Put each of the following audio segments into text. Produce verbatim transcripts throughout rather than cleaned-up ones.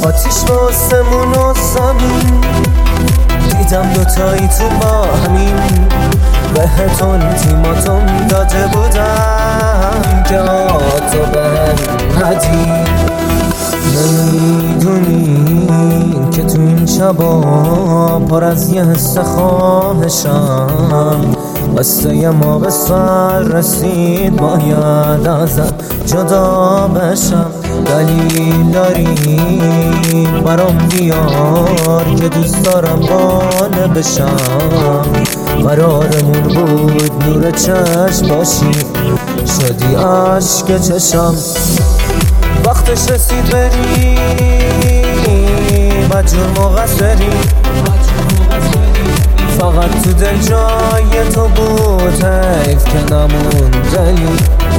آتیش و آسمون و زمین، دیدم دوتایی تو با همین. بهتون تیماتون داده بودم که آتو بهم ندی. نمیدونی که تو این شبا پر از یه حس خواهشم، قصه ما به سر رسید باید ازت جدا بشم. دلیل داری برام بیار که دوست دارم قانع بشم. قرارمون بود نور چشم باشی، شدی عشق چشم. وقتش رسید بری مجبور مقصری، فقط تو دل جای تو بود، حیف که نموندنی.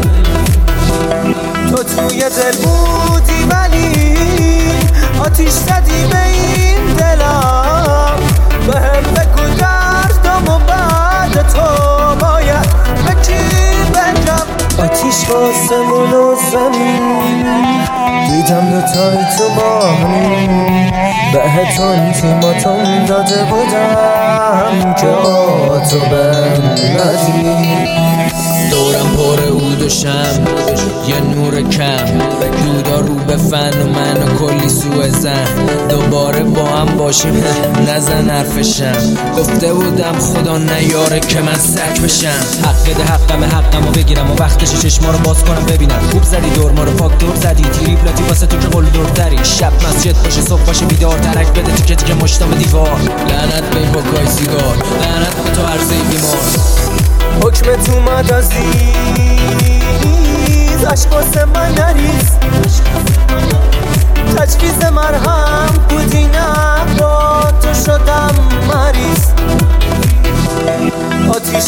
تو توی دل بودی ولی آتیش زدی به این دلم. بهم بگو دردم و بعد تو باید به کی بگم. آتیش و آسمون و زمین، دیدم دوتایی تو با همین. بهتون تیماتون داده بودم که آتو بهم ندی. دورم پر عود و شم، یه نور کم، دودا رو به فن و من و کلی سوء زن. دوباره با هم باشیم نزن حرفشم، گفته بودم خدا نیاره که من سک بشم. حق ده حقم حقم و بگیرم و وقتش چشما رو باز کنم ببینم. خوب زدی دور ما رو پاک دور زدی، تریبلاتی واسه تو که قول دورتری. شب مسجد باشه صبح باشه بیدار، ترک بده تیکه تیکه مشتم دیوار. لعنت به این باکای سیگار، لعنت به تو عرضه بیمار. حکمت اومد عزیز، عشق واسه من نریز. تجویز مرهم بودی نه با تو شدم مریض. آتیش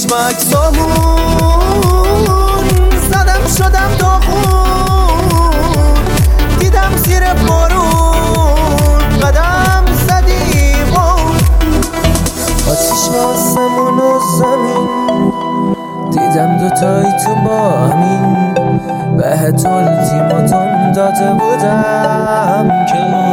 مکسامون زدم شدم داغون، دیدم زیر بارون قدم زدی بون. آتیش و آسمون و زمین، دیدم دوتایی تو با همین. بهتون تیماتون داده بودم که